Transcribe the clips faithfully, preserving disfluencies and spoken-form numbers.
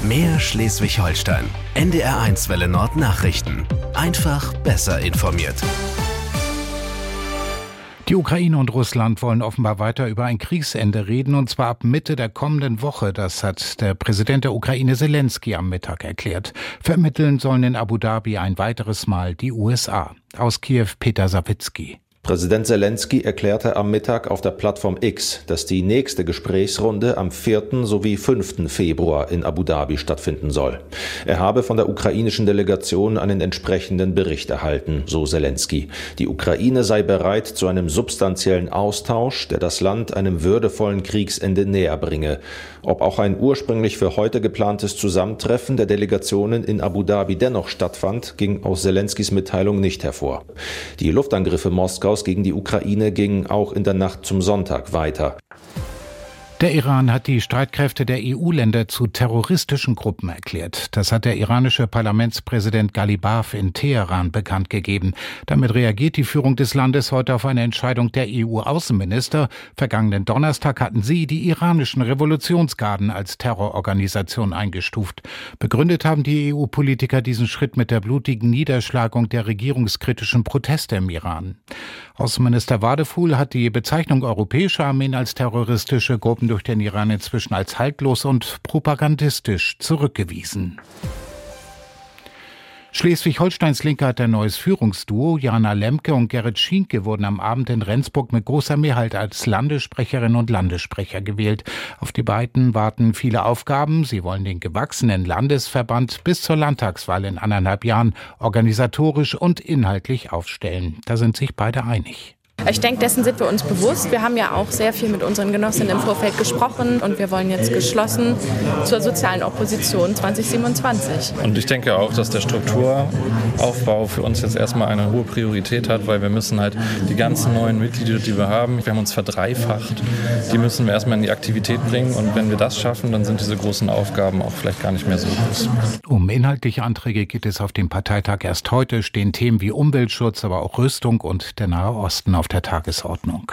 Mehr Schleswig-Holstein. N D R eins Welle Nord Nachrichten. Einfach besser informiert. Die Ukraine und Russland wollen offenbar weiter über ein Kriegsende reden, und zwar ab Mitte der kommenden Woche. Das hat der Präsident der Ukraine Zelensky am Mittag erklärt. Vermitteln sollen in Abu Dhabi ein weiteres Mal die U S A. Aus Kiew Peter Sawicki. Präsident Zelensky erklärte am Mittag auf der Plattform X, dass die nächste Gesprächsrunde am vierten sowie fünften Februar in Abu Dhabi stattfinden soll. Er habe von der ukrainischen Delegation einen entsprechenden Bericht erhalten, so Zelensky. Die Ukraine sei bereit zu einem substanziellen Austausch, der das Land einem würdevollen Kriegsende näher bringe. Ob auch ein ursprünglich für heute geplantes Zusammentreffen der Delegationen in Abu Dhabi dennoch stattfand, ging aus Zelenskys Mitteilung nicht hervor. Die Luftangriffe Moskaus gegen die Ukraine gingen auch in der Nacht zum Sonntag weiter. Der Iran hat die Streitkräfte der E U-Länder zu terroristischen Gruppen erklärt. Das hat der iranische Parlamentspräsident Ghalibaf in Teheran bekannt gegeben. Damit reagiert die Führung des Landes heute auf eine Entscheidung der E U-Außenminister. Vergangenen Donnerstag hatten sie die iranischen Revolutionsgarden als Terrororganisation eingestuft. Begründet haben die E U-Politiker diesen Schritt mit der blutigen Niederschlagung der regierungskritischen Proteste im Iran. Außenminister Wadeful hat die Bezeichnung europäische Armeen als terroristische Gruppen durch den Iran inzwischen als haltlos und propagandistisch zurückgewiesen. Schleswig-Holsteins Linke hat ein neues Führungsduo. Jana Lemke und Gerrit Schienke wurden am Abend in Rendsburg mit großer Mehrheit als Landessprecherinnen und Landessprecher gewählt. Auf die beiden warten viele Aufgaben. Sie wollen den gewachsenen Landesverband bis zur Landtagswahl in anderthalb Jahren organisatorisch und inhaltlich aufstellen. Da sind sich beide einig. Ich denke, dessen sind wir uns bewusst. Wir haben ja auch sehr viel mit unseren Genossinnen im Vorfeld gesprochen und wir wollen jetzt geschlossen zur sozialen Opposition zwanzig siebenundzwanzig. Und ich denke auch, dass der Strukturaufbau für uns jetzt erstmal eine hohe Priorität hat, weil wir müssen halt die ganzen neuen Mitglieder, die wir haben, wir haben uns verdreifacht, die müssen wir erstmal in die Aktivität bringen, und wenn wir das schaffen, dann sind diese großen Aufgaben auch vielleicht gar nicht mehr so groß. Um inhaltliche Anträge geht es auf dem Parteitag erst heute, stehen Themen wie Umweltschutz, aber auch Rüstung und der Nahe Osten auf der Tagesordnung.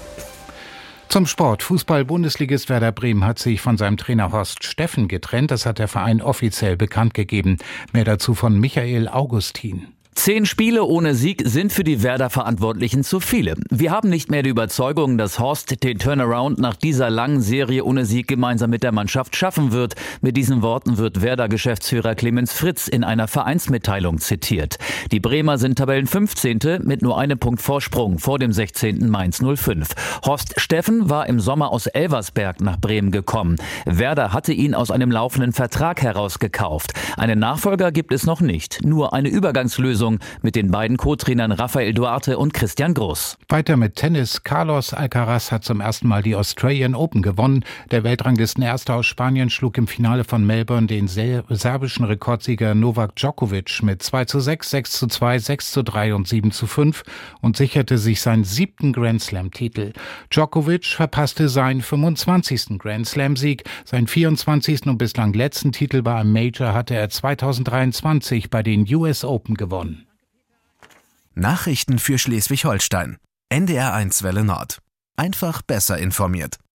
Zum Sport. Fußball-Bundesligist Werder Bremen hat sich von seinem Trainer Horst Steffen getrennt. Das hat der Verein offiziell bekannt gegeben. Mehr dazu von Michael Augustin. Zehn Spiele ohne Sieg sind für die Werder-Verantwortlichen zu viele. Wir haben nicht mehr die Überzeugung, dass Horst den Turnaround nach dieser langen Serie ohne Sieg gemeinsam mit der Mannschaft schaffen wird. Mit diesen Worten wird Werder-Geschäftsführer Clemens Fritz in einer Vereinsmitteilung zitiert. Die Bremer sind Tabellenfünfzehnte mit nur einem Punkt Vorsprung vor dem sechzehnten Mainz null fünf. Horst Steffen war im Sommer aus Elversberg nach Bremen gekommen. Werder hatte ihn aus einem laufenden Vertrag herausgekauft. Einen Nachfolger gibt es noch nicht, nur eine Übergangslösung mit den beiden Co-Trainern Rafael Duarte und Christian Groß. Weiter mit Tennis. Carlos Alcaraz hat zum ersten Mal die Australian Open gewonnen. Der Weltranglistenerste aus Spanien schlug im Finale von Melbourne den serbischen Rekordsieger Novak Djokovic mit zwei zu sechs, sechs zu zwei, sechs zu drei und sieben zu fünf und sicherte sich seinen siebten Grand Slam-Titel. Djokovic verpasste seinen fünfundzwanzigsten Grand Slam-Sieg. Seinen vierundzwanzigsten und bislang letzten Titel bei einem Major hatte er zweitausenddreiundzwanzig bei den U S Open gewonnen. Nachrichten für Schleswig-Holstein. N D R eins Welle Nord. Einfach besser informiert.